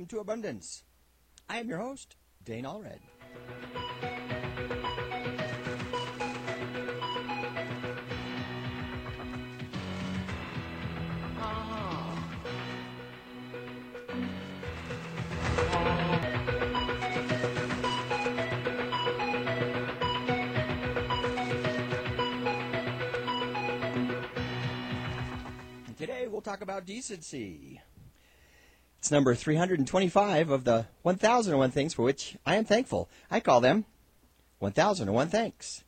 welcome to Abundance. I am your host, Dane Allred. And today we'll talk about decency. It's number 325 of the 1001 things for which I am thankful. I call them 1001 thanks.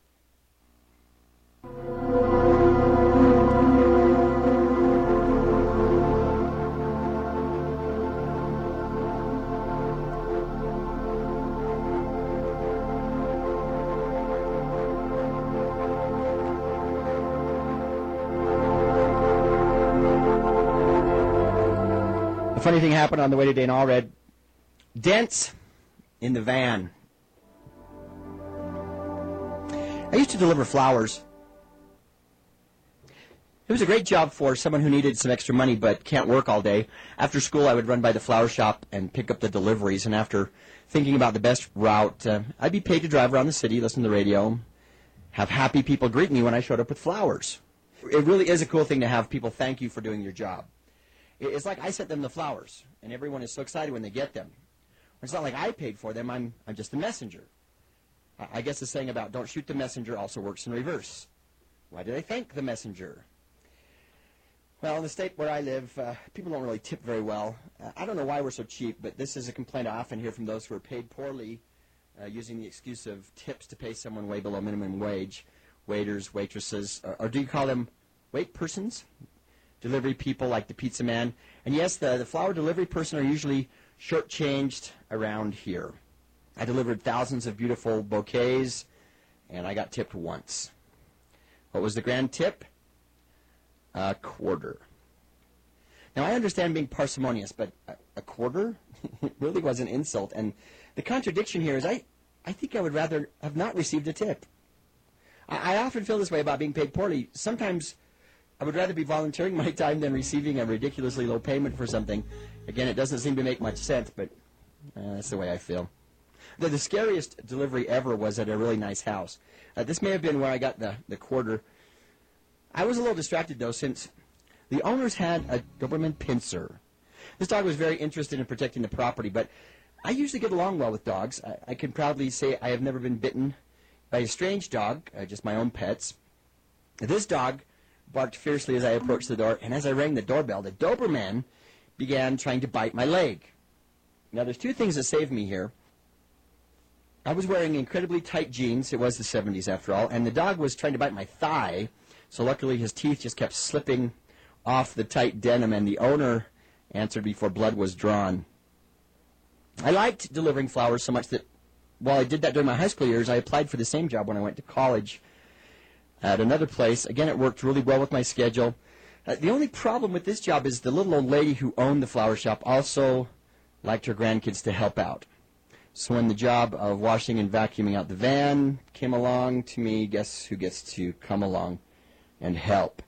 A funny thing happened on the way to Dane Allred. Dents in the van. I used to deliver flowers. It was a great job for someone who needed some extra money but can't work all day. After school, I would run by the flower shop and pick up the deliveries. And after thinking about the best route, I'd be paid to drive around the city, listen to the radio, have happy people greet me when I showed up with flowers. It really is a cool thing to have people thank you for doing your job. It's like I sent them the flowers, and everyone is so excited when they get them. It's not like I paid for them. I'm just the messenger. I guess the saying about don't shoot the messenger also works in reverse. Why do they thank the messenger? Well, in the state where I live, people don't really tip very well. I don't know why we're so cheap, but this is a complaint I often hear from those who are paid poorly, using the excuse of tips to pay someone way below minimum wage, waiters, waitresses, or do you call them wait persons? Delivery people like the pizza man. And yes, the flower delivery person are usually shortchanged around here. I delivered thousands of beautiful bouquets, and I got tipped once. What was the grand tip? A quarter. Now, I understand being parsimonious, but a quarter? It really was an insult. And the contradiction here is I think I would rather have not received a tip. I often feel this way about being paid poorly. Sometimes I would rather be volunteering my time than receiving a ridiculously low payment for something. Again, it doesn't seem to make much sense, but that's the way I feel. The scariest delivery ever was at a really nice house. This may have been where I got the quarter. I was a little distracted, though, since the owners had a Doberman Pinscher. This dog was very interested in protecting the property, but I usually get along well with dogs. I can proudly say I have never been bitten by a strange dog, just my own pets. This dog barked fiercely as I approached the door, and as I rang the doorbell, the Doberman began trying to bite my leg. Now, there's two things that saved me here. I was wearing incredibly tight jeans. It was the 70s, after all, and the dog was trying to bite my thigh, so luckily his teeth just kept slipping off the tight denim, and the owner answered before blood was drawn. I liked delivering flowers so much that while I did that during my high school years, I applied for the same job when I went to college at another place. Again, it worked really well with my schedule. The only problem with this job is the little old lady who owned the flower shop also liked her grandkids to help out. So when the job of washing and vacuuming out the van came along to me, guess who gets to come along and help?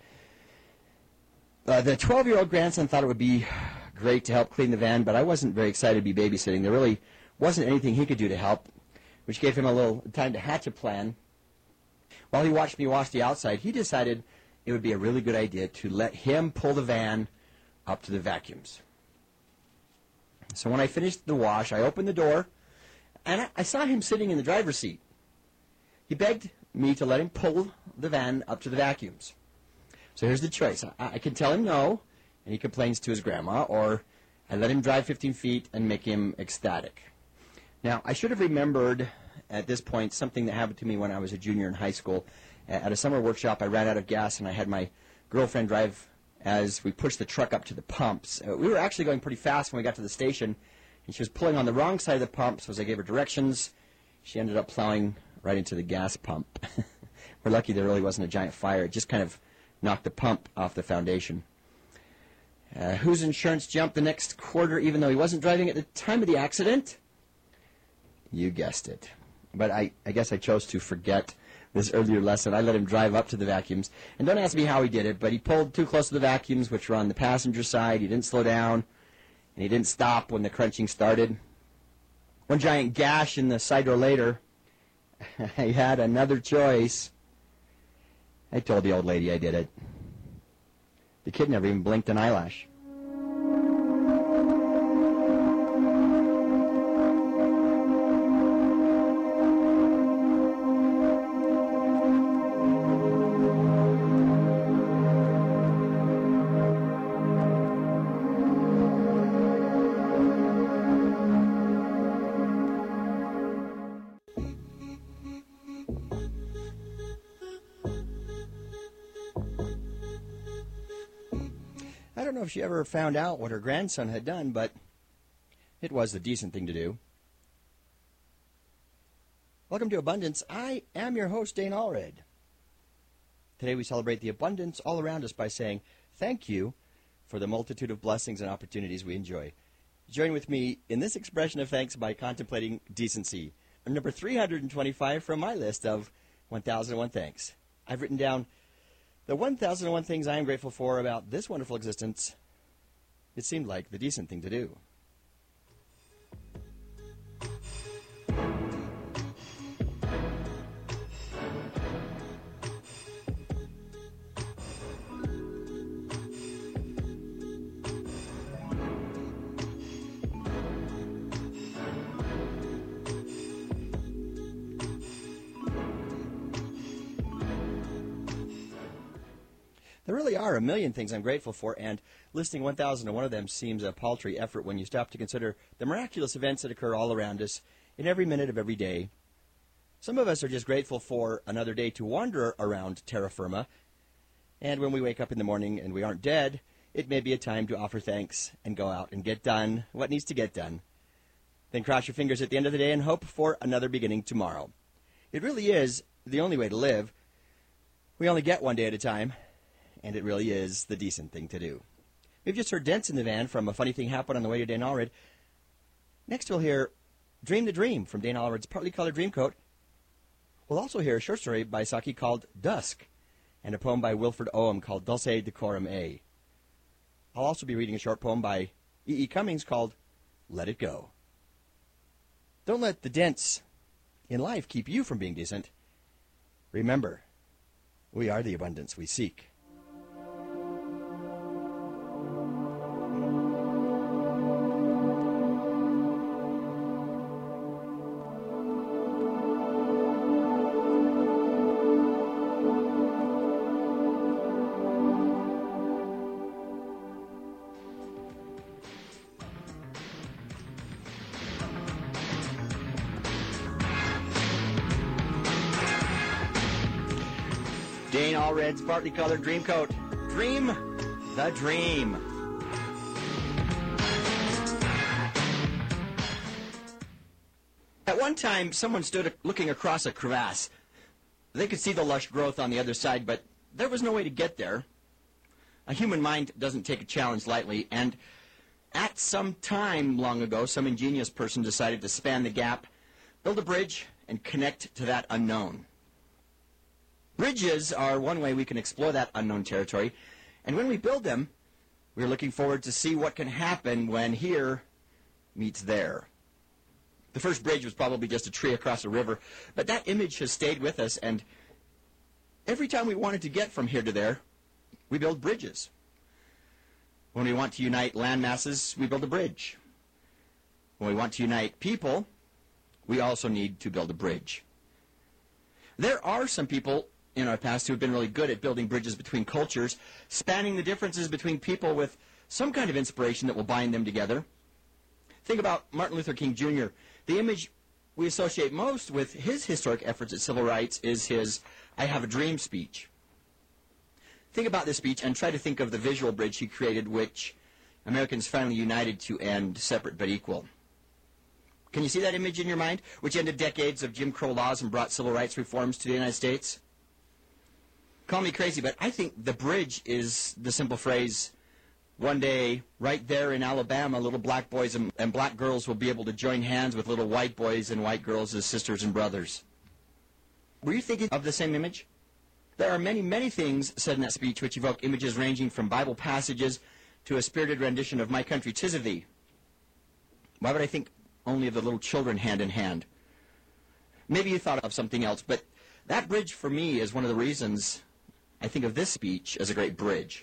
The 12-year-old grandson thought it would be great to help clean the van, but I wasn't very excited to be babysitting. There really wasn't anything he could do to help, which gave him a little time to hatch a plan. While he watched me wash the outside, he decided it would be a really good idea to let him pull the van up to the vacuums. So when I finished the wash, I opened the door, and I saw him sitting in the driver's seat. He begged me to let him pull the van up to the vacuums. So here's the choice. I can tell him no, and he complains to his grandma, or I let him drive 15 feet and make him ecstatic. Now, I should have remembered at this point something that happened to me when I was a junior in high school. At a summer workshop, I ran out of gas, and I had my girlfriend drive as we pushed the truck up to the pumps. We were actually going pretty fast when we got to the station, and she was pulling on the wrong side of the pump, so as I gave her directions, she ended up plowing right into the gas pump. We're lucky there really wasn't a giant fire. It just kind of knocked the pump off the foundation. Whose insurance jumped the next quarter even though he wasn't driving at the time of the accident? You guessed it. But I guess I chose to forget this earlier lesson. I let him drive up to the vacuums. And don't ask me how he did it, but he pulled too close to the vacuums, which were on the passenger side. He didn't slow down. and he didn't stop when the crunching started. One giant gash in the side door later, I had another choice. I told the old lady I did it. The kid never even blinked an eyelash. I don't know if she ever found out what her grandson had done, but it was the decent thing to do. Welcome to Abundance. I am your host, Dane Allred. Today we celebrate the abundance all around us by saying thank you for the multitude of blessings and opportunities we enjoy. Join with me in this expression of thanks by contemplating decency. Number 325 from my list of 1001 thanks. I've written down the 1001 things I am grateful for about this wonderful existence. It seemed like the decent thing to do. There really are a million things I'm grateful for, and listing 1,001 of them seems a paltry effort when you stop to consider the miraculous events that occur all around us in every minute of every day. Some of us are just grateful for another day to wander around terra firma, and when we wake up in the morning and we aren't dead, it may be a time to offer thanks and go out and get done what needs to get done. Then cross your fingers at the end of the day and hope for another beginning tomorrow. It really is the only way to live. We only get one day at a time. And it really is the decent thing to do. We've just heard Dents in the Van from A Funny Thing Happened on the Way to Dane Allred. Next we'll hear Dream the Dream from Dane Allred's Partly Colored Dreamcoat. We'll also hear a short story by Saki called Dusk, and a poem by Wilfred Owen called Dulce Decorum A. I'll also be reading a short poem by E.E. Cummings called Let It Go. Don't let the dents in life keep you from being decent. Remember, we are the abundance we seek. Dane Allred's Partly Colored Dreamcoat. Dream the dream. At one time, someone stood looking across a crevasse. They could see the lush growth on the other side, but there was no way to get there. A human mind doesn't take a challenge lightly, and at some time long ago, some ingenious person decided to span the gap, build a bridge, and connect to that unknown. Bridges are one way we can explore that unknown territory, and when we build them, we're looking forward to see what can happen when here meets there. The first bridge was probably just a tree across a river, but that image has stayed with us, and every time we wanted to get from here to there, we build bridges. When we want to unite land masses, we build a bridge. When we want to unite people, we also need to build a bridge. There are some people in our past who have been really good at building bridges between cultures, spanning the differences between people with some kind of inspiration that will bind them together. Think about Martin Luther King Jr. The image we associate most with his historic efforts at civil rights is his I Have a Dream speech. Think about this speech and try to think of the visual bridge he created, which Americans finally united to end separate but equal. Can you see that image in your mind, which ended decades of Jim Crow laws and brought civil rights reforms to the United States? Call me crazy, but I think the bridge is the simple phrase, one day, right there in Alabama, little black boys and black girls will be able to join hands with little white boys and white girls as sisters and brothers. Were you thinking of the same image? There are many, many things said in that speech which evoke images ranging from Bible passages to a spirited rendition of My Country 'Tis of Thee. Why would I think only of the little children hand in hand? Maybe you thought of something else, but that bridge for me is one of the reasons I think of this speech as a great bridge.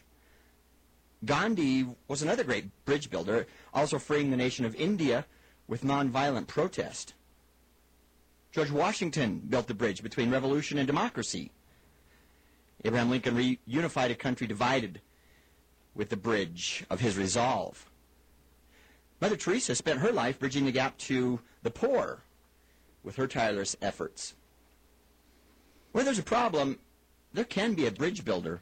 Gandhi was another great bridge builder, also freeing the nation of India with nonviolent protest. George Washington built the bridge between revolution and democracy. Abraham Lincoln reunified a country divided with the bridge of his resolve. Mother Teresa spent her life bridging the gap to the poor with her tireless efforts. Where there's a problem, there can be a bridge builder.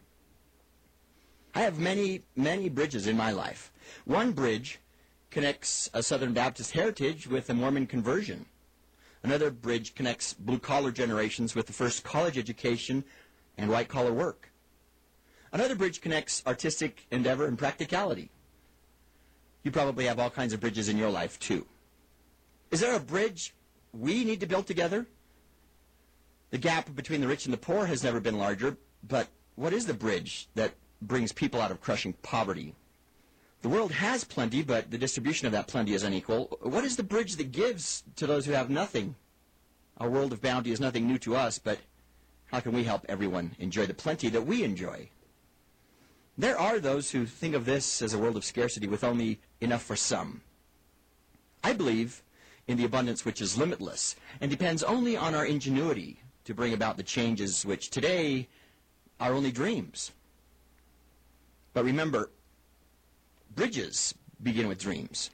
I have many, many bridges in my life. One bridge connects a Southern Baptist heritage with a Mormon conversion. Another bridge connects blue-collar generations with the first college education and white-collar work. Another bridge connects artistic endeavor and practicality. You probably have all kinds of bridges in your life, too. Is there a bridge we need to build together? The gap between the rich and the poor has never been larger, but what is the bridge that brings people out of crushing poverty? The world has plenty, but the distribution of that plenty is unequal. What is the bridge that gives to those who have nothing? Our world of bounty is nothing new to us, but how can we help everyone enjoy the plenty that we enjoy? There are those who think of this as a world of scarcity with only enough for some. I believe in the abundance which is limitless and depends only on our ingenuity to bring about the changes which today are only dreams. But remember, bridges begin with dreams.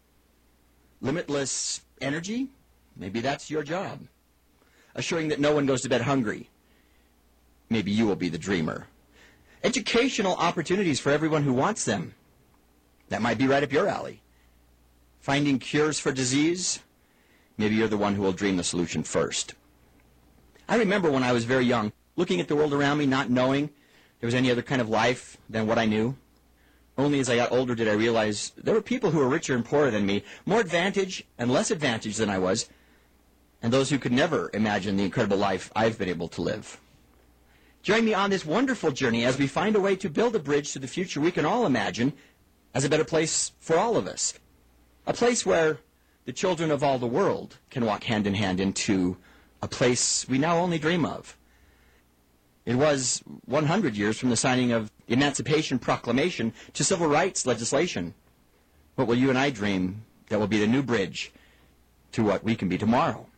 Limitless energy, maybe that's your job. Assuring that no one goes to bed hungry, maybe you will be the dreamer. Educational opportunities for everyone who wants them, that might be right up your alley. Finding cures for disease, maybe you're the one who will dream the solution first. I remember when I was very young, looking at the world around me, not knowing there was any other kind of life than what I knew. Only as I got older did I realize there were people who were richer and poorer than me, more advantaged and less advantaged than I was, and those who could never imagine the incredible life I've been able to live. Join me on this wonderful journey as we find a way to build a bridge to the future we can all imagine as a better place for all of us. A place where the children of all the world can walk hand in hand into a place we now only dream of. It was 100 years from the signing of the Emancipation Proclamation to civil rights legislation. What will you and I dream that will be the new bridge to what we can be tomorrow?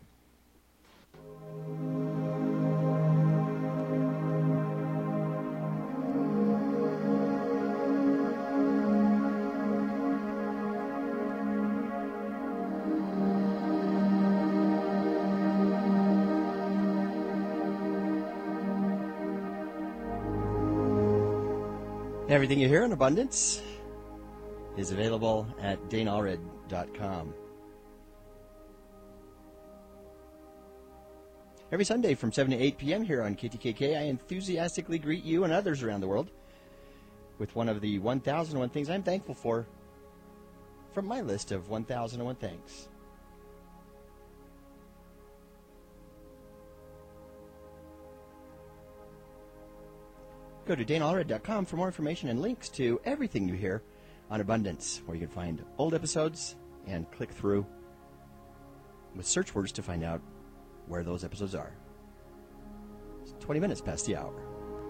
Everything you hear in Abundance is available at daneallred.com. Every Sunday from 7 to 8 p.m. here on KTKK, I enthusiastically greet you and others around the world with one of the 1001 things I'm thankful for from my list of 1001 thanks. Go to daneallred.com for more information and links to everything you hear on Abundance, where you can find old episodes and click through with search words to find out where those episodes are. It's 20 minutes past the hour.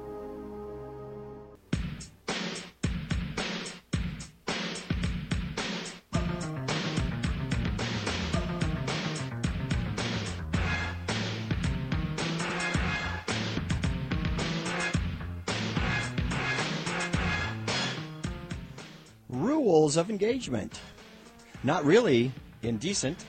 Rules of engagement. Not really indecent.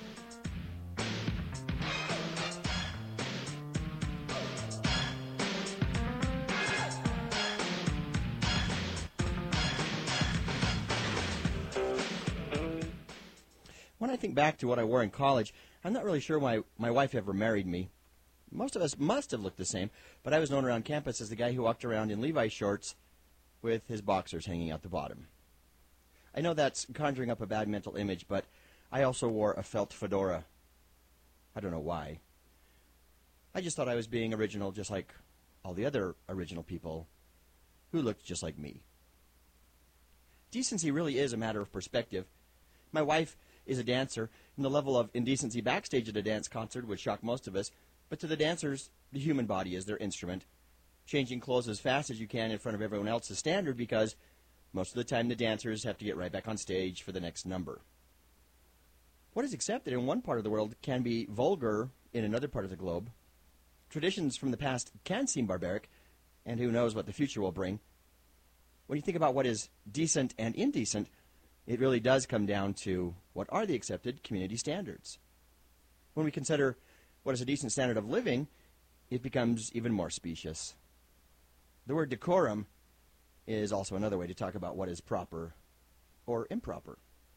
When I think back to what I wore in college, I'm not really sure why my wife ever married me. Most of us must have looked the same, but I was known around campus as the guy who walked around in Levi's shorts with his boxers hanging out the bottom. I know that's conjuring up a bad mental image, but I also wore a felt fedora. I don't know why. I just thought I was being original, just like all the other original people who looked just like me. Decency really is a matter of perspective. My wife is a dancer, and the level of indecency backstage at a dance concert would shock most of us, but to the dancers, the human body is their instrument. Changing clothes as fast as you can in front of everyone else is standard because most of the time the dancers have to get right back on stage for the next number. What is accepted in one part of the world can be vulgar in another part of the globe. Traditions from the past can seem barbaric, and who knows what the future will bring. When you think about what is decent and indecent, it really does come down to what are the accepted community standards. When we consider what is a decent standard of living, it becomes even more specious. The word decorum is also another way to talk about what is proper or improper.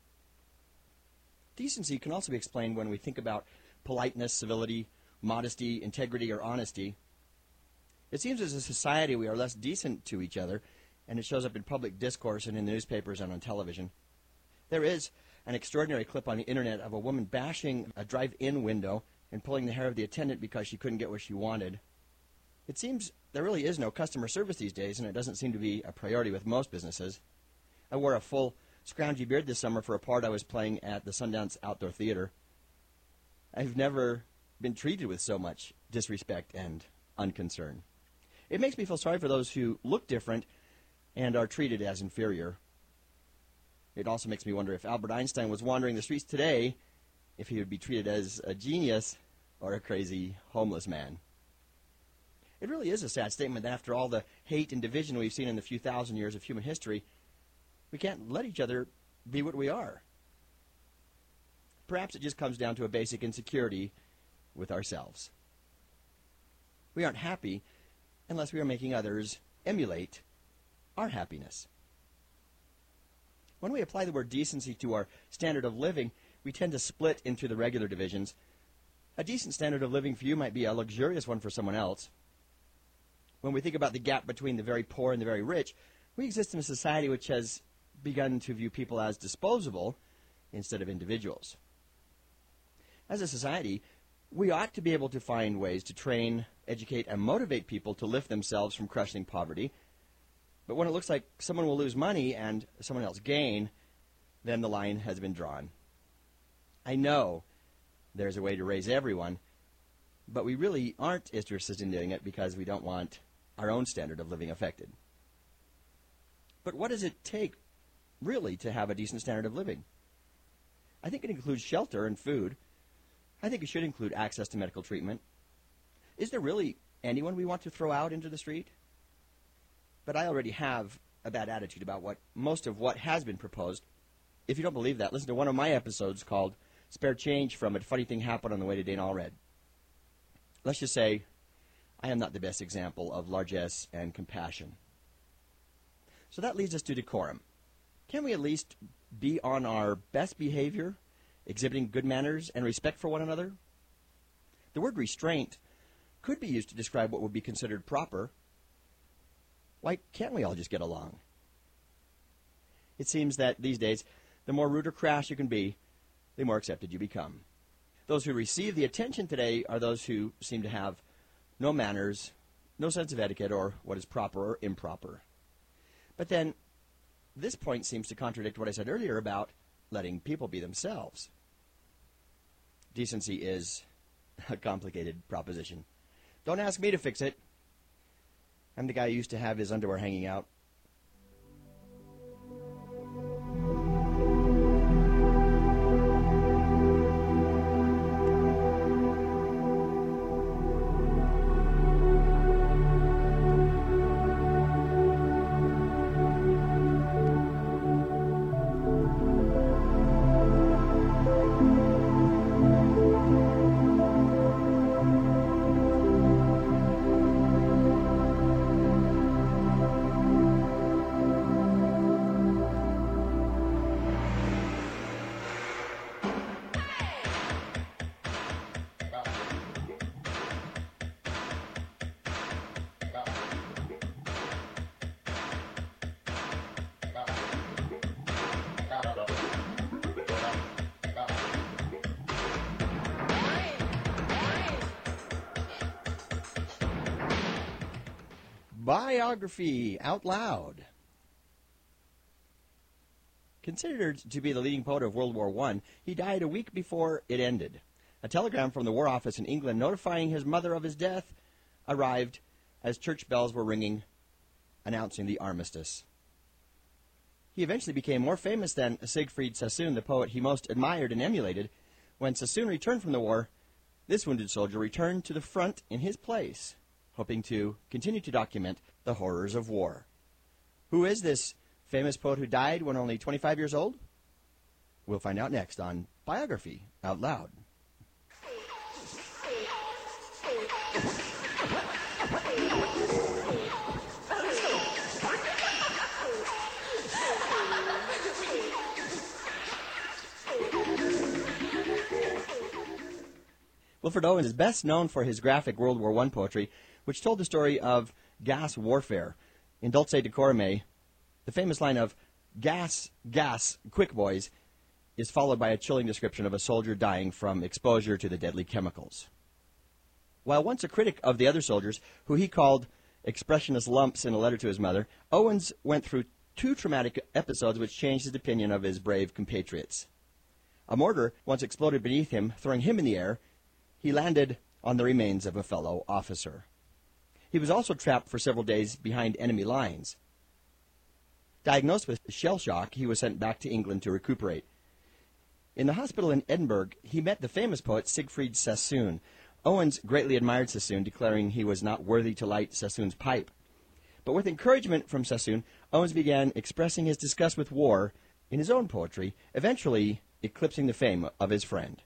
Decency can also be explained when we think about politeness, civility, modesty, integrity, or honesty. It seems as a society we are less decent to each other, and it shows up in public discourse and in the newspapers and on television. There is an extraordinary clip on the internet of a woman bashing a drive-in window and pulling the hair of the attendant because she couldn't get what she wanted. It seems there really is no customer service these days, and it doesn't seem to be a priority with most businesses. I wore a full scroungy beard this summer for a part I was playing at the Sundance Outdoor Theater. I've never been treated with so much disrespect and unconcern. It makes me feel sorry for those who look different and are treated as inferior. It also makes me wonder if Albert Einstein was wandering the streets today, if he would be treated as a genius or a crazy homeless man. It really is a sad statement that after all the hate and division we've seen in the few thousand years of human history, we can't let each other be what we are. Perhaps it just comes down to a basic insecurity with ourselves. We aren't happy unless we are making others emulate our happiness. When we apply the word decency to our standard of living, we tend to split into the regular divisions. A decent standard of living for you might be a luxurious one for someone else. When we think about the gap between the very poor and the very rich, we exist in a society which has begun to view people as disposable instead of individuals. As a society, we ought to be able to find ways to train, educate, and motivate people to lift themselves from crushing poverty. But when it looks like someone will lose money and someone else gain, then the line has been drawn. I know there's a way to raise everyone, but we really aren't interested in doing it because we don't want our own standard of living affected. But what does it take, really, to have a decent standard of living? I think it includes shelter and food. I think it should include access to medical treatment. Is there really anyone we want to throw out into the street? But I already have a bad attitude about most of what has been proposed. If you don't believe that, listen to one of my episodes called Spare Change from A Funny Thing Happened on the Way to Dane Allred. Let's just say I am not the best example of largesse and compassion. So that leads us to decorum. Can we at least be on our best behavior, exhibiting good manners and respect for one another? The word restraint could be used to describe what would be considered proper. Why can't we all just get along? It seems that these days, the more rude or crass you can be, the more accepted you become. Those who receive the attention today are those who seem to have no manners, no sense of etiquette, or what is proper or improper. But then, this point seems to contradict what I said earlier about letting people be themselves. Decency is a complicated proposition. Don't ask me to fix it. I'm the guy who used to have his underwear hanging out. Biography out loud. Considered to be the leading poet of World War I, he died a week before it ended. A telegram from the War Office in England notifying his mother of his death arrived as church bells were ringing, announcing the armistice. He eventually became more famous than Siegfried Sassoon, the poet he most admired and emulated. When Sassoon returned from the war, this wounded soldier returned to the front in his place, hoping to continue to document the horrors of war. Who is this famous poet who died when only 25 years old? We'll find out next on Biography Out Loud. Wilfred Owen is best known for his graphic World War I poetry, which told the story of gas warfare. In Dulce Decorum, the famous line of "Gas, gas, quick boys," is followed by a chilling description of a soldier dying from exposure to the deadly chemicals. While once a critic of the other soldiers, who he called expressionist lumps in a letter to his mother, Owens went through two traumatic episodes which changed his opinion of his brave compatriots. A mortar once exploded beneath him, throwing him in the air. He landed on the remains of a fellow officer. He was also trapped for several days behind enemy lines. Diagnosed with shell shock, he was sent back to England to recuperate. In the hospital in Edinburgh, he met the famous poet Siegfried Sassoon. Owens greatly admired Sassoon, declaring he was not worthy to light Sassoon's pipe. But with encouragement from Sassoon, Owens began expressing his disgust with war in his own poetry, eventually eclipsing the fame of his friend.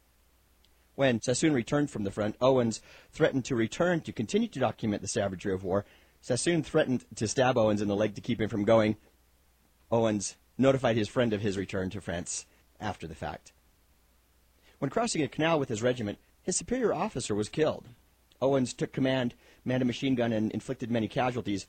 When Sassoon returned from the front, Owens threatened to return to continue to document the savagery of war. Sassoon threatened to stab Owens in the leg to keep him from going. Owens notified his friend of his return to France after the fact. When crossing a canal with his regiment, his superior officer was killed. Owens took command, manned a machine gun, and inflicted many casualties.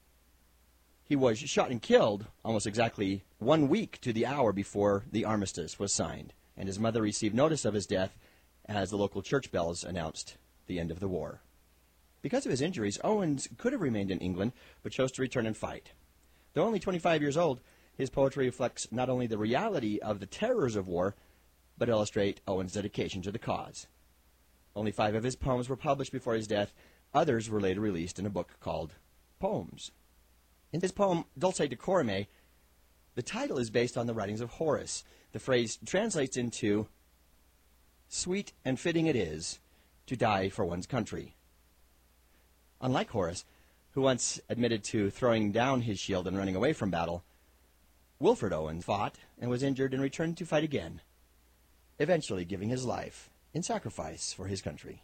He was shot and killed almost exactly 1 week to the hour before the armistice was signed, and his mother received notice of his death as the local church bells announced the end of the war. Because of his injuries, Owens could have remained in England, but chose to return and fight. Though only 25 years old, his poetry reflects not only the reality of the terrors of war, but illustrate Owens' dedication to the cause. Only 5 of his poems were published before his death. Others were later released in a book called Poems. In his poem, Dulce Decorum, the title is based on the writings of Horace. The phrase translates into, "Sweet and fitting it is to die for one's country." Unlike Horace, who once admitted to throwing down his shield and running away from battle, Wilfred Owen fought and was injured and returned to fight again, eventually giving his life in sacrifice for his country.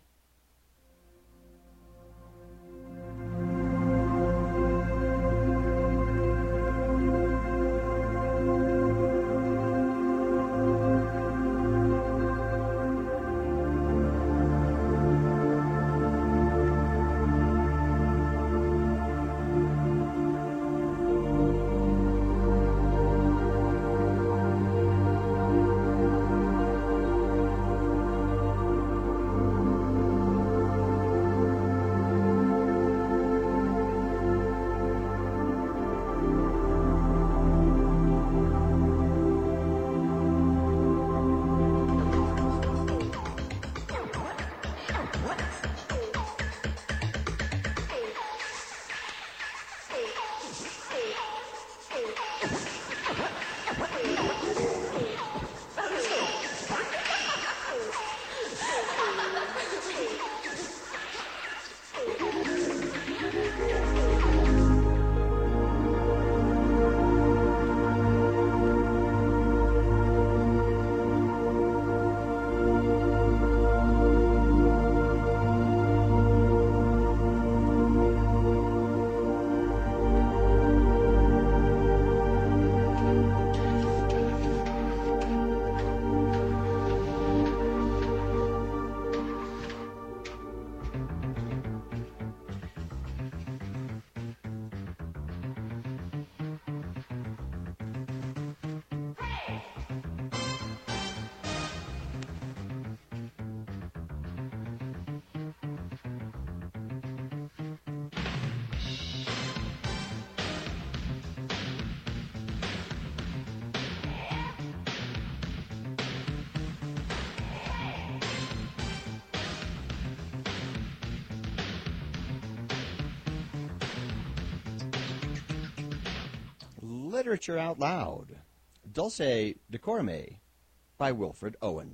Literature Out Loud, Dulce Decorum by Wilfred Owen.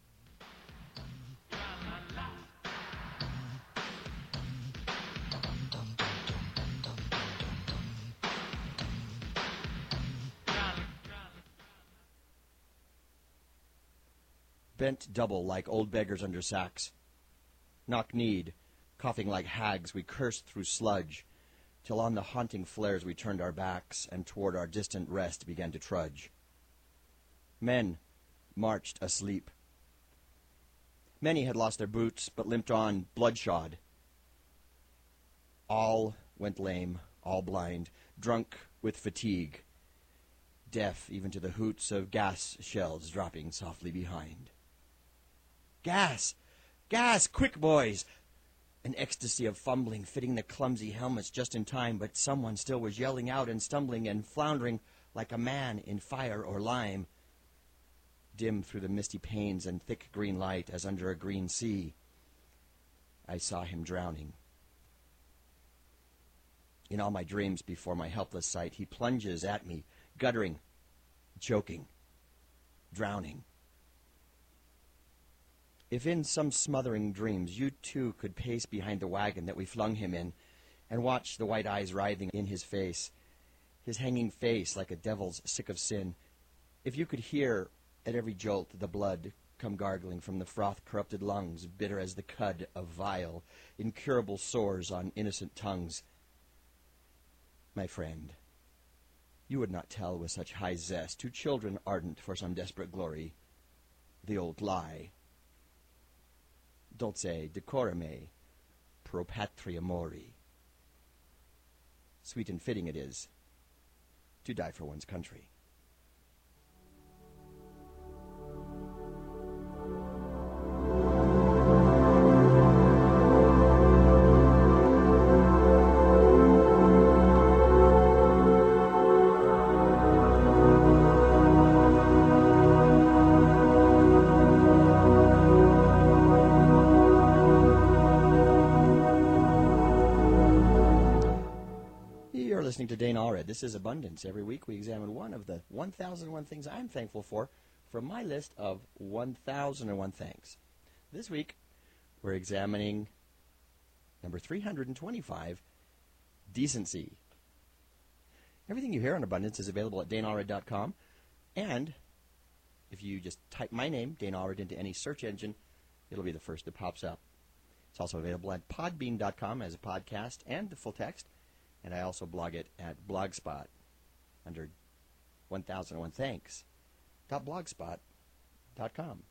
Bent double like old beggars under sacks, knock-kneed, coughing like hags, we cursed through sludge, till on the haunting flares we turned our backs, and toward our distant rest began to trudge. Men marched asleep. Many had lost their boots, but limped on bloodshod. All went lame, all blind, drunk with fatigue, deaf even to the hoots of gas shells dropping softly behind. Gas! Gas! Quick, boys! An ecstasy of fumbling, fitting the clumsy helmets just in time, but someone still was yelling out and stumbling and floundering like a man in fire or lime. Dim through the misty panes and thick green light as under a green sea, I saw him drowning. In all my dreams before my helpless sight, he plunges at me, guttering, choking, drowning. If in some smothering dreams you too could pace behind the wagon that we flung him in, and watch the white eyes writhing in his hanging face like a devil's sick of sin, if you could hear at every jolt the blood come gargling from the froth-corrupted lungs, bitter as the cud of vile, incurable sores on innocent tongues, my friend, you would not tell with such high zest to children ardent for some desperate glory the old lie. Dulce decorum pro patria mori. Sweet and fitting it is to die for one's country. Listening to Dane Allred. This is Abundance. Every week we examine one of the 1001 things I'm thankful for from my list of 1001 thanks. This week we're examining number 325, decency. Everything you hear on Abundance is available at daneallred.com, and if you just type my name, Dane Allred, into any search engine, it'll be the first that pops up. It's also available at podbean.com as a podcast and the full text. And I also blog it at Blogspot under 1001 thanks.blogspot.com.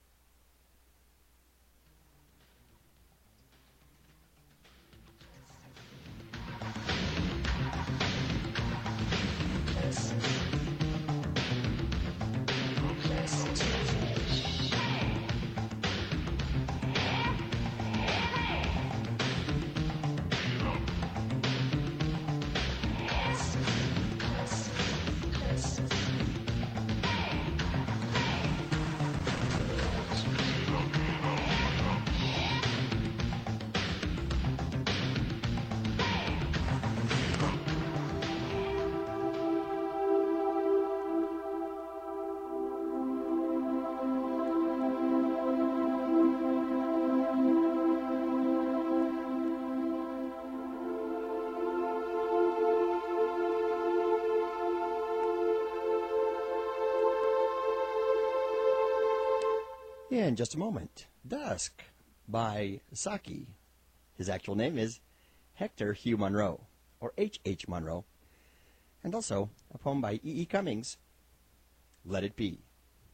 In just a moment, Dusk by Saki. His actual name is Hector Hugh Monroe, or H.H. Monroe. And also a poem by E.E. Cummings, Let It Be.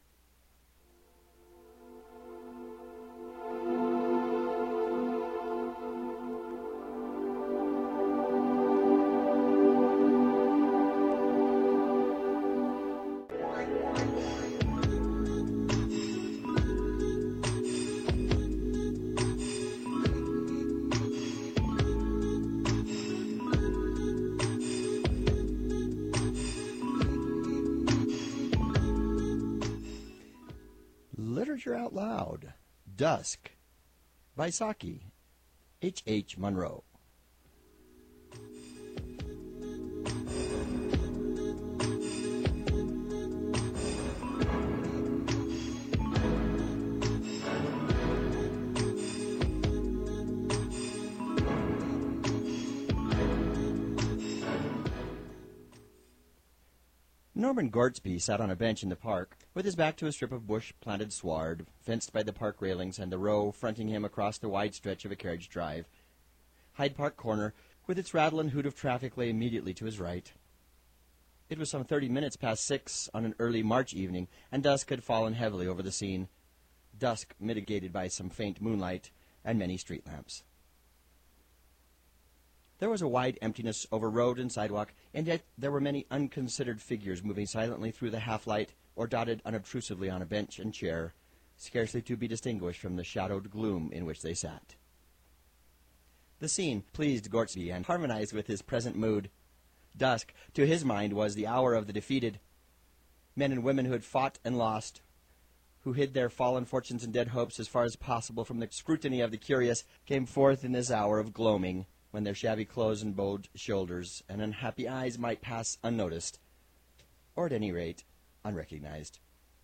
Literature Out Loud, Dusk by Saki, H.H. Monroe. Norman Gortsby sat on a bench in the park, with his back to a strip of bush-planted sward, fenced by the park railings and the row fronting him across the wide stretch of a carriage drive. Hyde Park Corner, with its rattle and hoot of traffic, lay immediately to his right. It was some 30 minutes past 6 on an early March evening, and dusk had fallen heavily over the scene, dusk mitigated by some faint moonlight and many street lamps. There was a wide emptiness over road and sidewalk, and yet there were many unconsidered figures moving silently through the half-light or dotted unobtrusively on a bench and chair, scarcely to be distinguished from the shadowed gloom in which they sat. The scene pleased Gortsby and harmonized with his present mood. Dusk, to his mind, was the hour of the defeated. Men and women who had fought and lost, who hid their fallen fortunes and dead hopes as far as possible from the scrutiny of the curious, came forth in this hour of gloaming, when their shabby clothes and bowed shoulders and unhappy eyes might pass unnoticed, or at any rate unrecognized.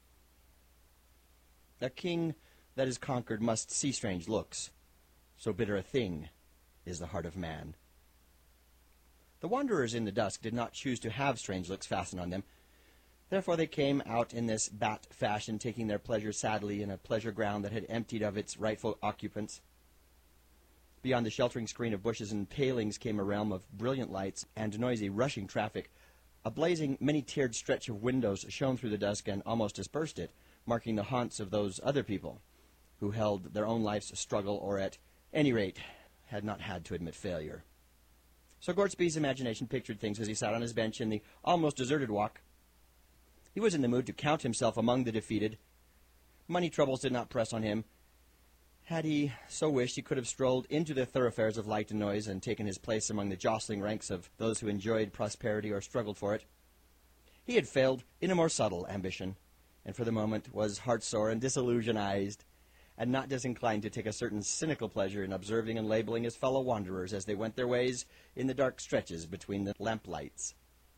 A king that is conquered must see strange looks. So bitter a thing is the heart of man. The wanderers in the dusk did not choose to have strange looks fasten on them. Therefore they came out in this bat fashion, taking their pleasure sadly in a pleasure ground that had emptied of its rightful occupants. Beyond the sheltering screen of bushes and palings came a realm of brilliant lights and noisy, rushing traffic. A blazing, many-tiered stretch of windows shone through the dusk and almost dispersed it, marking the haunts of those other people who held their own life's struggle, or at any rate had not had to admit failure. So Gortsby's imagination pictured things as he sat on his bench in the almost deserted walk. He was in the mood to count himself among the defeated. Money troubles did not press on him. Had he so wished, he could have strolled into the thoroughfares of light and noise and taken his place among the jostling ranks of those who enjoyed prosperity or struggled for it. He had failed in a more subtle ambition, and for the moment was heartsore and disillusionized, and not disinclined to take a certain cynical pleasure in observing and labeling his fellow wanderers as they went their ways in the dark stretches between the lamplights.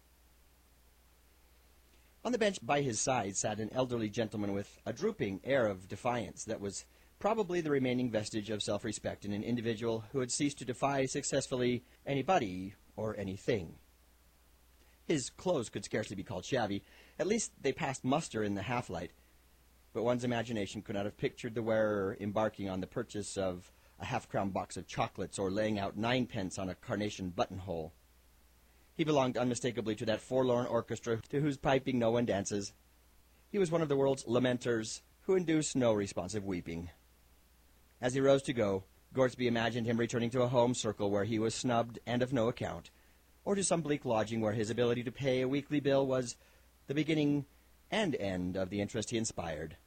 On the bench by his side sat an elderly gentleman with a drooping air of defiance that was probably the remaining vestige of self-respect in an individual who had ceased to defy successfully anybody or anything. His clothes could scarcely be called shabby. At least they passed muster in the half-light, but one's imagination could not have pictured the wearer embarking on the purchase of a half-crown box of chocolates or laying out 9 pence on a carnation buttonhole. He belonged unmistakably to that forlorn orchestra to whose piping no one dances. He was one of the world's lamenters who induce no responsive weeping. As he rose to go, Gortsby imagined him returning to a home circle where he was snubbed and of no account, or to some bleak lodging where his ability to pay a weekly bill was the beginning and end of the interest he inspired.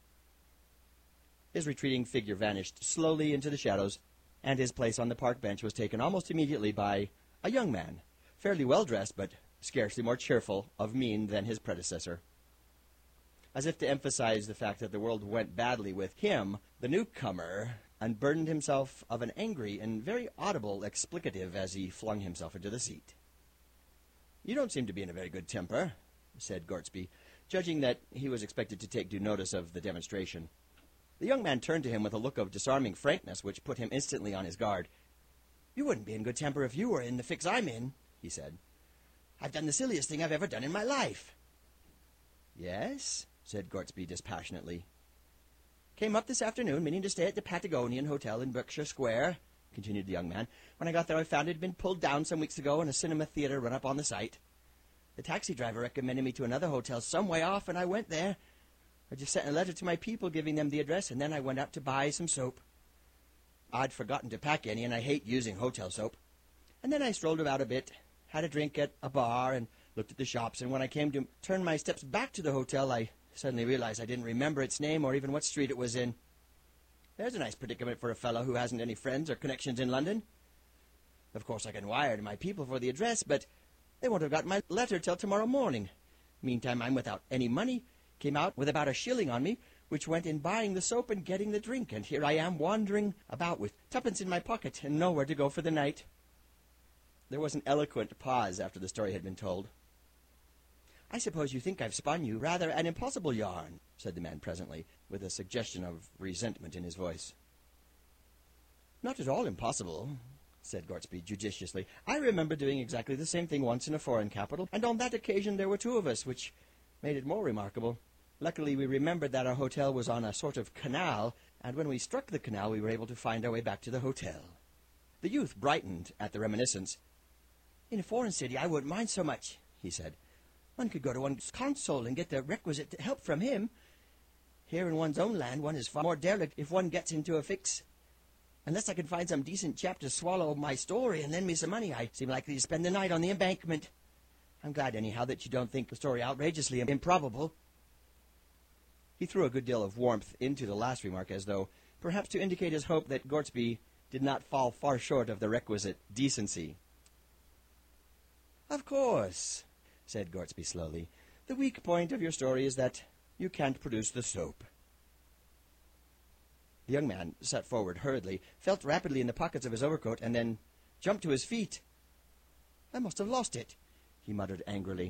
His retreating figure vanished slowly into the shadows, and his place on the park bench was taken almost immediately by a young man, fairly well-dressed but scarcely more cheerful of mien than his predecessor. As if to emphasize the fact that the world went badly with him, the newcomer unburdened himself of an angry and very audible explicative as he flung himself into the seat. "You don't seem to be in a very good temper," said Gortsby, judging that he was expected to take due notice of the demonstration. The young man turned to him with a look of disarming frankness which put him instantly on his guard. "You wouldn't be in good temper if you were in the fix I'm in," he said. "I've done the silliest thing I've ever done in my life." "Yes?" said Gortsby dispassionately. "Came up this afternoon, meaning to stay at the Patagonian Hotel in Berkshire Square," continued the young man. "When I got there I found it had been pulled down some weeks ago and a cinema theater run up on the site. The taxi driver recommended me to another hotel some way off, and I went there. I just sent a letter to my people giving them the address, and then I went out to buy some soap. I'd forgotten to pack any, and I hate using hotel soap. And then I strolled about a bit, had a drink at a bar, and looked at the shops, and when I came to turn my steps back to the hotel, I suddenly realized I didn't remember its name or even what street it was in. There's a nice predicament for a fellow who hasn't any friends or connections in London. Of course I can wire to my people for the address, but they won't have got my letter till tomorrow morning. Meantime, I'm without any money, came out with about £1 on me, which went in buying the soap and getting the drink, and here I am wandering about with 2 pence in my pocket and nowhere to go for the night." There was an eloquent pause after the story had been told. "I suppose you think I've spun you rather an impossible yarn," said the man presently, with a suggestion of resentment in his voice. "Not at all impossible," said Gortsby judiciously. "I remember doing exactly the same thing once in a foreign capital, and on that occasion there were two of us, which made it more remarkable. Luckily, we remembered that our hotel was on a sort of canal, and when we struck the canal we were able to find our way back to the hotel." The youth brightened at the reminiscence. "In a foreign city I wouldn't mind so much," he said. "One could go to one's consul and get the requisite help from him. Here in one's own land one is far more derelict if one gets into a fix. Unless I can find some decent chap to swallow my story and lend me some money, I seem likely to spend the night on the embankment. I'm glad, anyhow, that you don't think the story outrageously improbable." He threw a good deal of warmth into the last remark, as though perhaps to indicate his hope that Gortsby did not fall far short of the requisite decency. "Of course," said Gortsby slowly, "the weak point of your story is that you can't produce the soap." The young man sat forward hurriedly, felt rapidly in the pockets of his overcoat, and then jumped to his feet. "I must have lost it," he muttered angrily.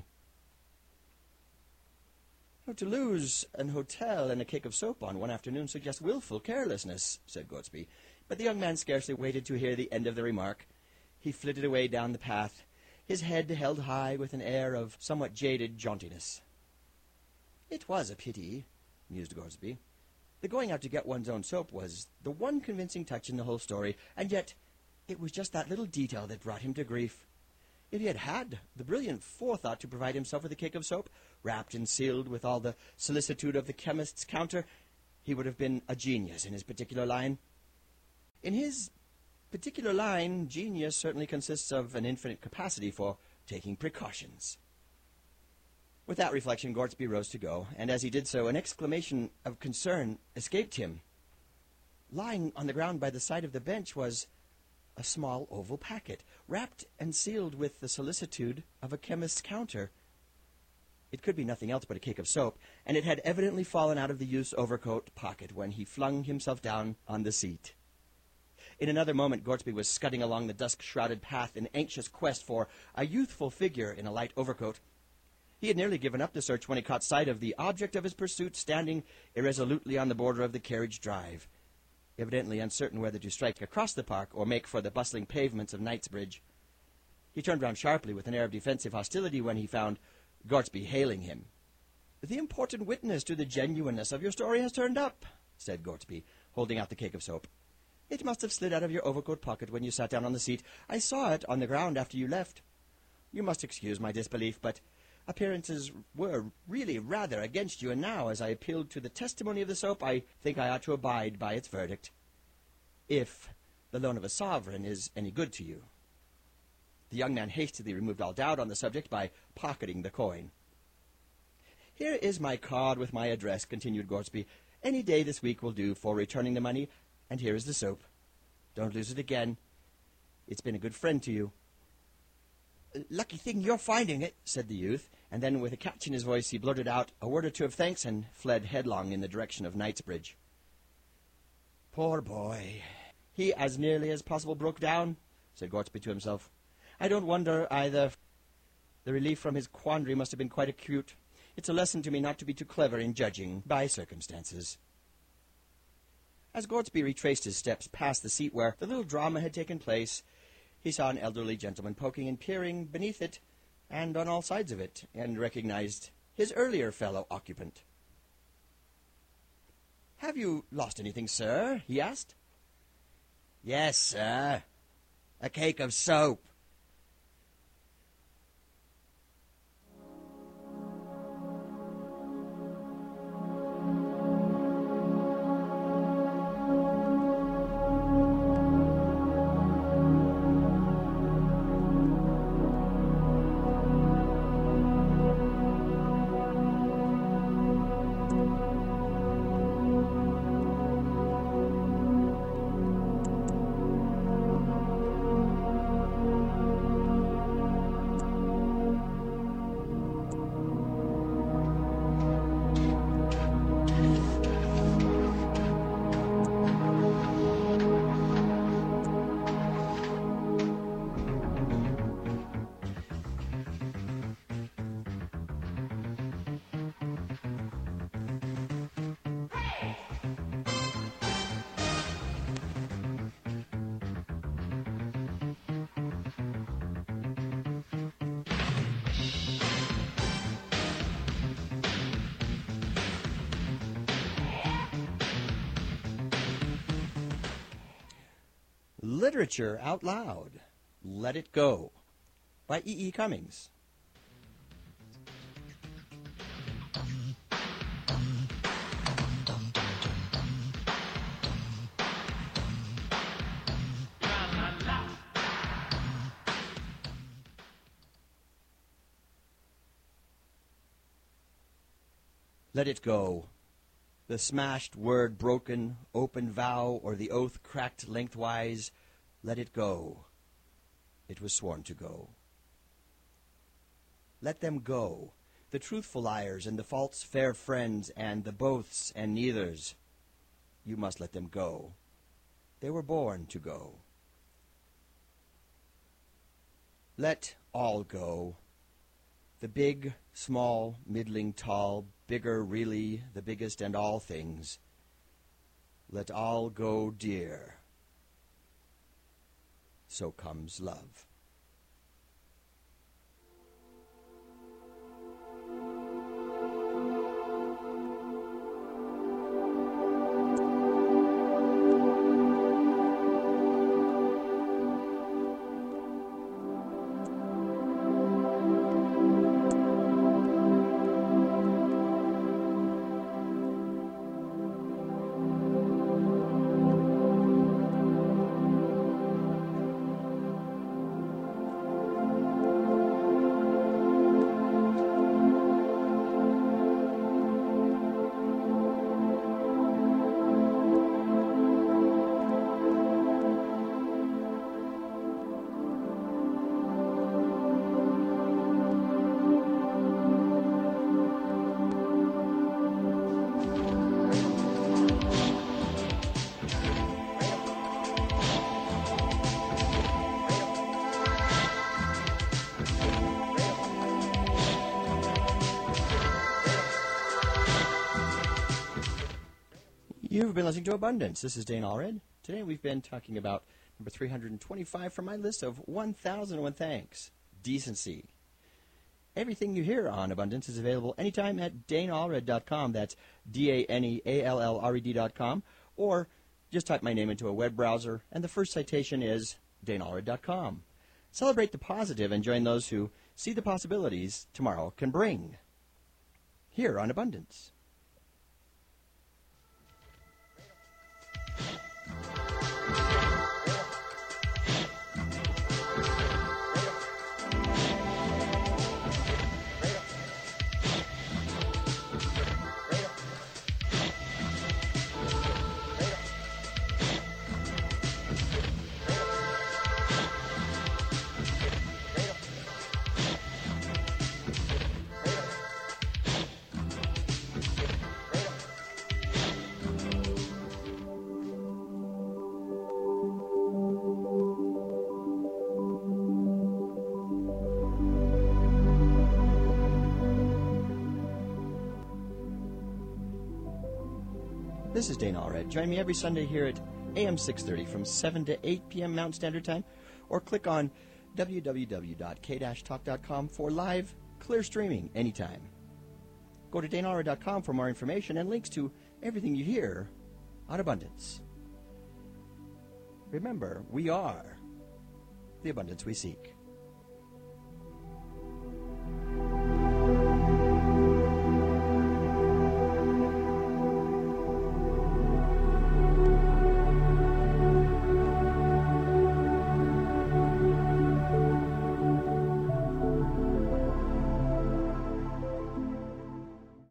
"To lose an hotel and a cake of soap on one afternoon suggests willful carelessness," said Gortsby, but the young man scarcely waited to hear the end of the remark. He flitted away down the path, his head held high with an air of somewhat jaded jauntiness. "It was a pity," mused Gortsby. "The going out to get one's own soap was the one convincing touch in the whole story, and yet it was just that little detail that brought him to grief. If he had had the brilliant forethought to provide himself with a cake of soap, wrapped and sealed with all the solicitude of the chemist's counter, he would have been a genius in his particular line. In his particular line, genius certainly consists of an infinite capacity for taking precautions." With that reflection, Gortsby rose to go, and as he did so, an exclamation of concern escaped him. Lying on the ground by the side of the bench was a small oval packet, wrapped and sealed with the solicitude of a chemist's counter. It could be nothing else but a cake of soap, and it had evidently fallen out of the youth's overcoat pocket when he flung himself down on the seat. In another moment, Gortsby was scudding along the dusk-shrouded path in anxious quest for a youthful figure in a light overcoat. He had nearly given up the search when he caught sight of the object of his pursuit standing irresolutely on the border of the carriage drive, evidently uncertain whether to strike across the park or make for the bustling pavements of Knightsbridge. He turned round sharply with an air of defensive hostility when he found Gortsby hailing him. "The important witness to the genuineness of your story has turned up," said Gortsby, holding out the cake of soap. "It must have slid out of your overcoat pocket when you sat down on the seat. I saw it on the ground after you left. You must excuse my disbelief, but appearances were really rather against you, and now, as I appealed to the testimony of the soap, I think I ought to abide by its verdict. If the loan of a sovereign is any good to you." The young man hastily removed all doubt on the subject by pocketing the coin. "Here is my card with my address," continued Gortsby. "Any day this week will do for returning the money, and here is the soap. Don't lose it again. It's been a good friend to you." "Lucky thing you're finding it," said the youth, and then with a catch in his voice he blurted out a word or two of thanks and fled headlong in the direction of Knightsbridge. "Poor boy. He as nearly as possible broke down," said Gortsby to himself. "I don't wonder either. The relief from his quandary must have been quite acute. It's a lesson to me not to be too clever in judging by circumstances." As Gortsby retraced his steps past the seat where the little drama had taken place, he saw an elderly gentleman poking and peering beneath it and on all sides of it, and recognized his earlier fellow occupant. "Have you lost anything, sir?" he asked. "Yes, sir. A cake of soap." Literature Out Loud. Let It Go by E. E. Cummings. Let it go. The smashed word broken, open vow, or the oath cracked lengthwise, let it go. It was sworn to go. Let them go, the truthful liars and the false fair friends and the boths and neithers. You must let them go. They were born to go. Let all go. The big, small, middling, tall, bigger, really, the biggest and all things. Let all go dear. So comes love. You've been listening to Abundance. This is Dane Allred. Today we've been talking about number 325 from my list of 1,001 thanks. Decency. Everything you hear on Abundance is available anytime at DaneAllred.com. That's DaneAllred.com. Or just type my name into a web browser, and the first citation is DaneAllred.com. Celebrate the positive and join those who see the possibilities tomorrow can bring. Here on Abundance. This is Dane Allred. Join me every Sunday here at AM 630 from 7 to 8 p.m. Mountain Standard Time, or click on www.k-talk.com for live, clear streaming anytime. Go to DaneAllred.com for more information and links to everything you hear on Abundance. Remember, we are the abundance we seek.